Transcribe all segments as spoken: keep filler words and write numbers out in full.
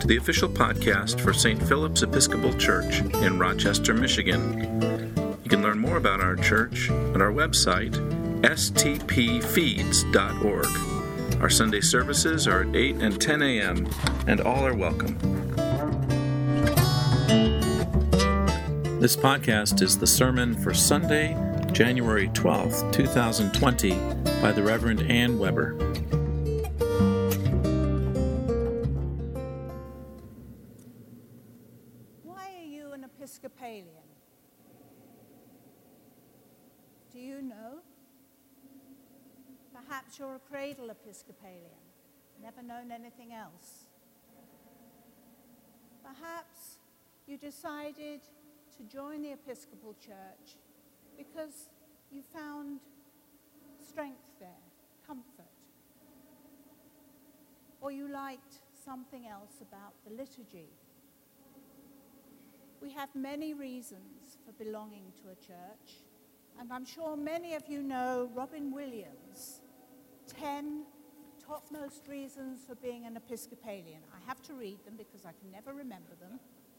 to the official podcast for Saint Philip's Episcopal Church in Rochester, Michigan. You can learn more about our church at our website, s t p feeds dot org. Our Sunday services are at eight and ten a.m., and all are welcome. This podcast is the sermon for Sunday, January twelfth, twenty twenty, by the Reverend Ann Weber. Why are you an Episcopalian? Do you know? Perhaps you're a cradle Episcopalian, never known anything else. Perhaps you decided to join the Episcopal Church because you found strength there, comfort. Or you liked something else about the liturgy. We have many reasons for belonging to a church, and I'm sure many of you know Robin Williams' ten topmost reasons for being an Episcopalian. I have to read them because I can never remember them.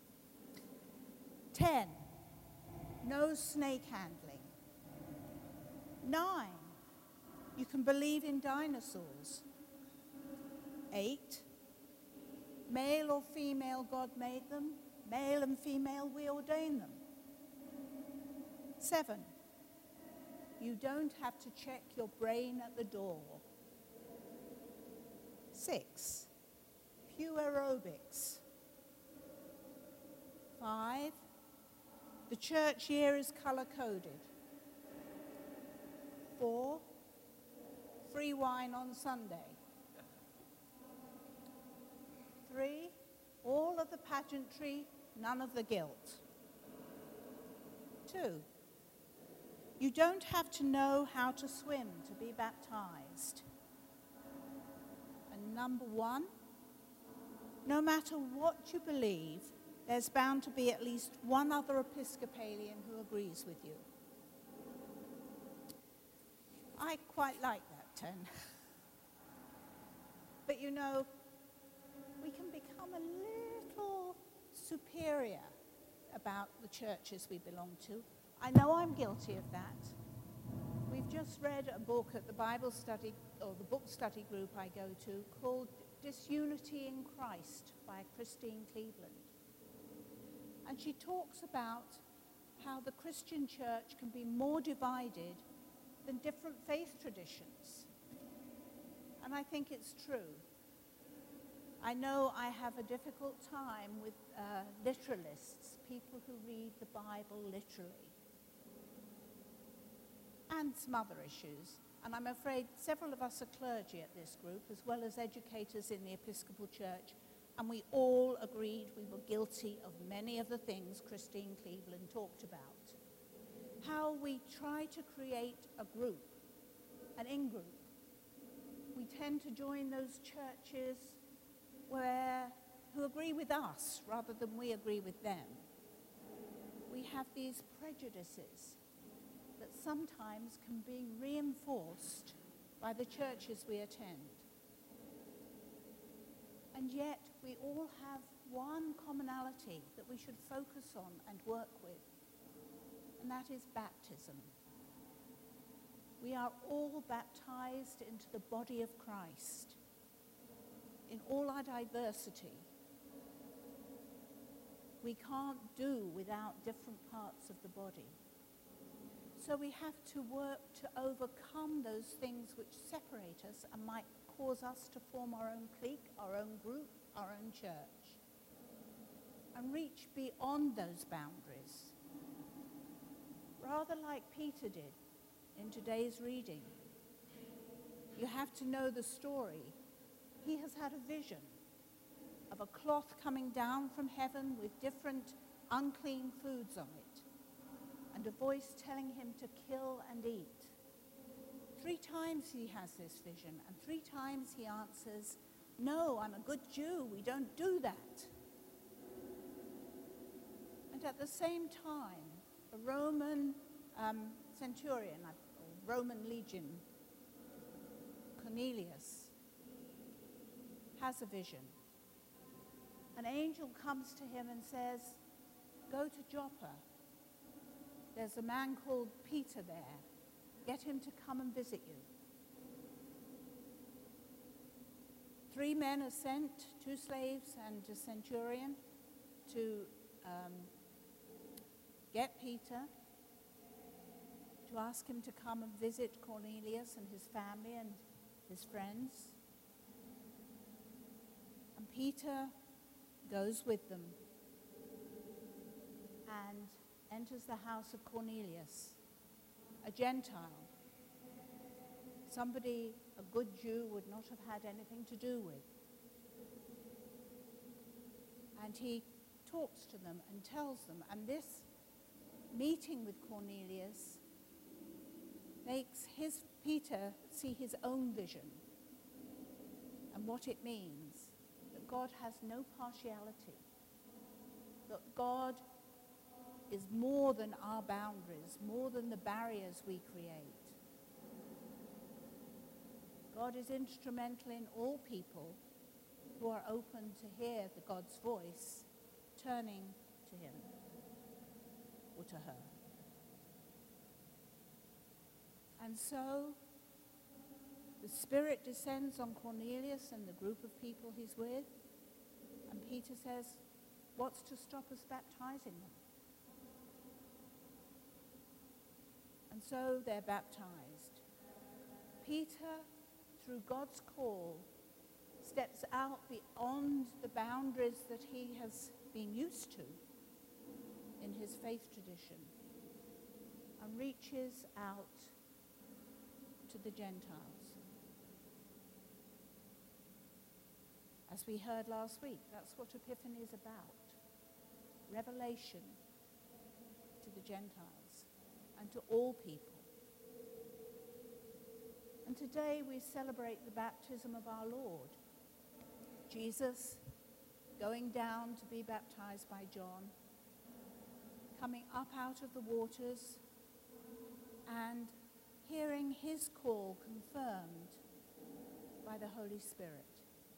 ten. No snake handling. nine. You can believe in dinosaurs. eight. Male or female, God made them. Male and female, we ordain them. seven. You don't have to check your brain at the door. six. Pew aerobics. five. The church year is color-coded. four. Free wine on Sunday. three. All of the pageantry, none of the guilt. two. You don't have to know how to swim to be baptized. And number one, no matter what you believe, there's bound to be at least one other Episcopalian who agrees with you. I quite like that ten. But you know, we can become a little superior about the churches we belong to. I know I'm guilty of that. We've just read a book at the Bible study, or the book study group I go to, called Disunity in Christ by Christine Cleveland. And she talks about how the Christian church can be more divided than different faith traditions. And I think it's true. I know I have a difficult time with uh, literalists, people who read the Bible literally, and some other issues. And I'm afraid several of us are clergy at this group, as well as educators in the Episcopal Church, and we all agreed we were guilty of many of the things Christine Cleveland talked about. How we try to create a group, an in-group. We tend to join those churches where, who agree with us rather than we agree with them. We have these prejudices that sometimes can be reinforced by the churches we attend. And yet we all have one commonality that we should focus on and work with, and that is baptism. We are all baptized into the body of Christ in all our diversity. We can't do without different parts of the body. So we have to work to overcome those things which separate us and might cause us to form our own clique, our own group, our own church, and reach beyond those boundaries. Rather like Peter did in today's reading. You have to know the story. He has had a vision of a cloth coming down from heaven with different unclean foods on it, and a voice telling him to kill and eat. Three times he has this vision, and three times he answers, "No, I'm a good Jew, we don't do that." And at the same time, a Roman um, centurion, or Roman legion, Cornelius, has a vision. an angel comes to him and says, go to Joppa. There's a man called Peter there. Get him to come and visit you. Three men are sent, two slaves and a centurion, to um, get Peter, to ask him to come and visit Cornelius and his family and his friends. And Peter goes with them and enters the house of Cornelius, a Gentile, somebody a good Jew would not have had anything to do with. And he talks to them and tells them, and this meeting with Cornelius makes his Peter see his own vision and what it means that God has no partiality, that God is more than our boundaries, more than the barriers we create. God is instrumental in all people who are open to hear the God's voice turning to him or to her. And so the Spirit descends on Cornelius and the group of people he's with, and Peter says, what's to stop us baptizing them? And so they're baptized. Peter, through God's call, steps out beyond the boundaries that he has been used to in his faith tradition and reaches out to the Gentiles. As we heard last week, that's what Epiphany is about. Revelation to the Gentiles and to all people. And today we celebrate the baptism of our Lord. Jesus going down to be baptized by John, coming up out of the waters and hearing his call confirmed by the Holy Spirit.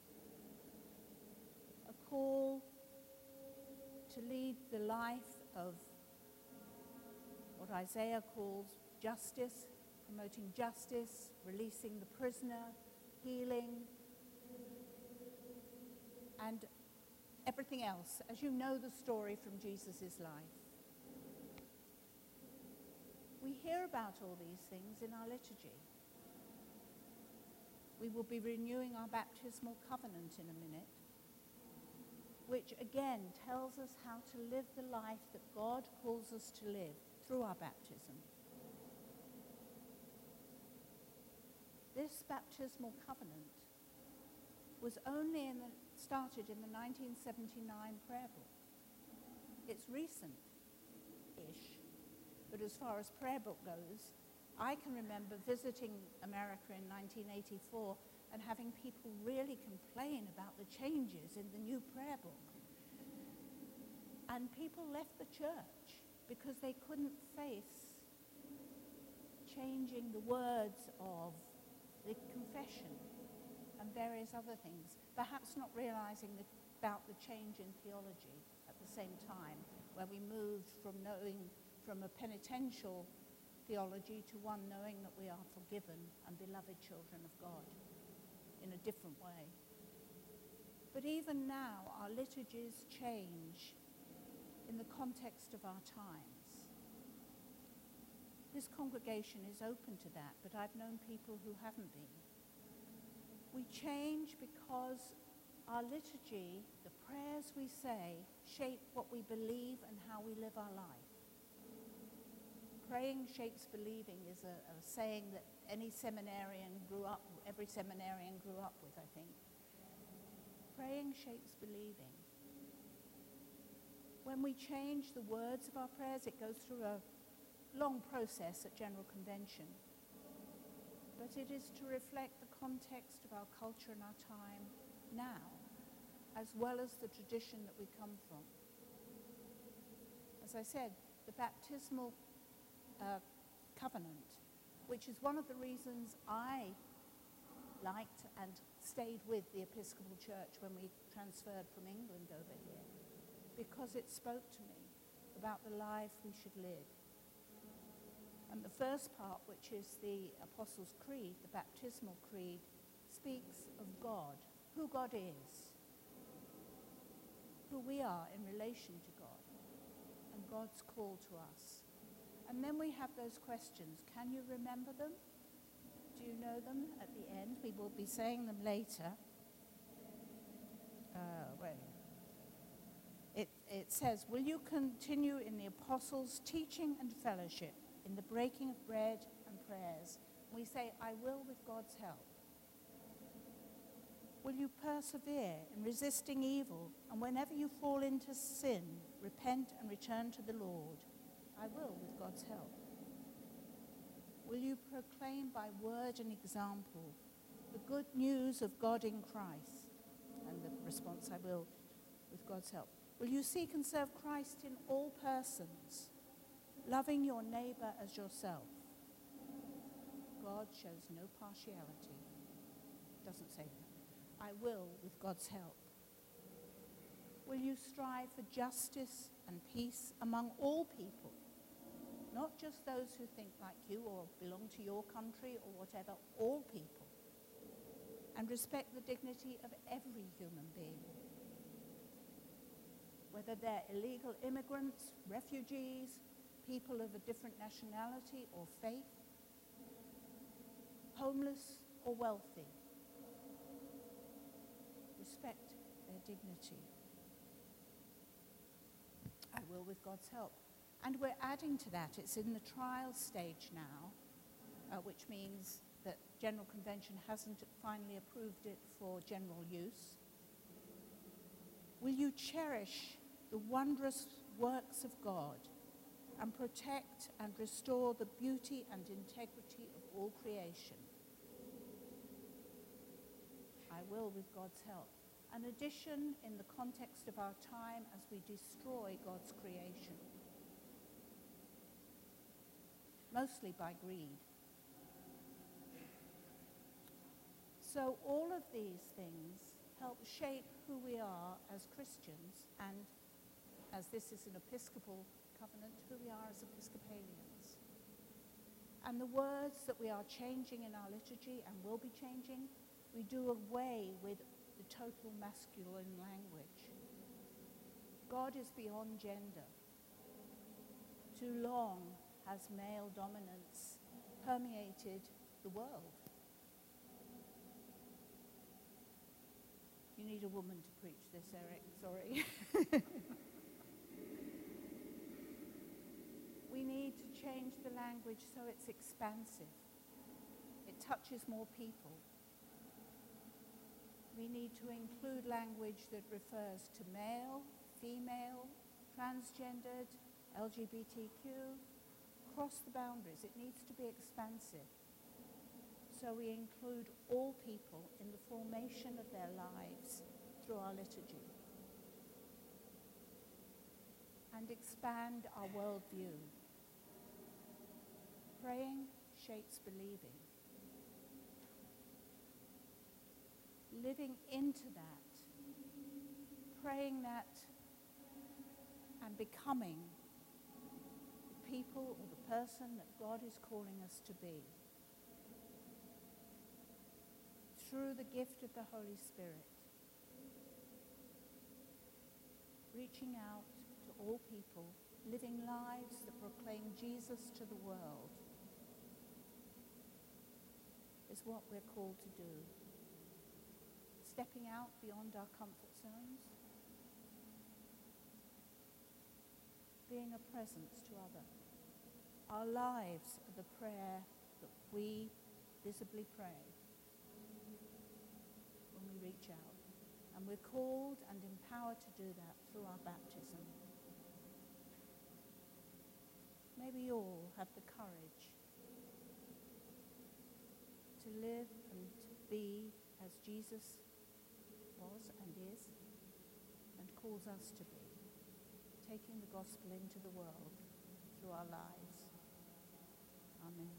A call to lead the life of what Isaiah calls justice, promoting justice, releasing the prisoner, healing, and everything else, as you know the story from Jesus' life. We hear about all these things in our liturgy. We will be renewing our baptismal covenant in a minute, which again tells us how to live the life that God calls us to live through our baptism. This baptismal covenant was only in the, started in the nineteen seventy-nine prayer book. It's recent-ish, but as far as prayer book goes, I can remember visiting America in nineteen eighty-four and having people really complain about the changes in the new prayer book. And people left the church because they couldn't face changing the words of the confession and various other things, perhaps not realizing the, about the change in theology at the same time, where we moved from knowing from a penitential theology to one knowing that we are forgiven and beloved children of God in a different way. But even now, our liturgies change in the context of our times. This congregation is open to that, but I've known people who haven't been. We change because our liturgy, the prayers we say, shape what we believe and how we live our life. Praying shapes believing is a, a saying that any seminarian grew up, every seminarian grew up with, I think. Praying shapes believing. When we change the words of our prayers, it goes through a long process at General Convention. But it is to reflect the context of our culture and our time now, as well as the tradition that we come from. As I said, the baptismal uh, covenant, which is one of the reasons I liked and stayed with the Episcopal Church when we transferred from England over here, because it spoke to me about the life we should live. And the first part, which is the Apostles' Creed, the baptismal creed, speaks of God, who God is, who we are in relation to God, and God's call to us. And then we have those questions. Can you remember them? Do you know them at the end? We will be saying them later. Uh, wait. It, it says, will you continue in the apostles' teaching and fellowship, in the breaking of bread and prayers? We say, I will with God's help. Will you persevere in resisting evil, and whenever you fall into sin, repent and return to the Lord? I will with God's help. Will you proclaim by word and example the good news of God in Christ? And the response, I will with God's help. Will you seek and serve Christ in all persons, loving your neighbor as yourself? God shows no partiality. Doesn't say that. I will with God's help. Will you strive for justice and peace among all people, not just those who think like you or belong to your country or whatever, all people, and respect the dignity of every human being, whether they're illegal immigrants, refugees, people of a different nationality or faith, homeless or wealthy. Respect their dignity. I will with God's help. And we're adding to that. It's in the trial stage now, uh, which means that General Convention hasn't finally approved it for general use. Will you cherish the wondrous works of God and protect and restore the beauty and integrity of all creation? I will with God's help. An addition in the context of our time as we destroy God's creation, mostly by greed. So all of these things help shape who we are as Christians, and as this is an Episcopal covenant, who we are as Episcopalians. And the words that we are changing in our liturgy and will be changing, we do away with the total masculine language. God is beyond gender. Too long has male dominance permeated the world. You need a woman to preach this, Eric, sorry. We need to change the language so it's expansive. It touches more people. We need to include language that refers to male, female, transgendered, L G B T Q, across the boundaries. It needs to be expansive. So we include all people in the formation of their lives through our liturgy. And expand our worldview. Praying shapes believing. Living into that, praying that, and becoming the people or the person that God is calling us to be. Through the gift of the Holy Spirit, reaching out to all people, living lives that proclaim Jesus to the world, is what we're called to do. Stepping out beyond our comfort zones, being a presence to others. Our lives are the prayer that we visibly pray when we reach out. And we're called and empowered to do that through our baptism. May we all have the courage to live and be as Jesus was and is and calls us to be, taking the gospel into the world through our lives. Amen.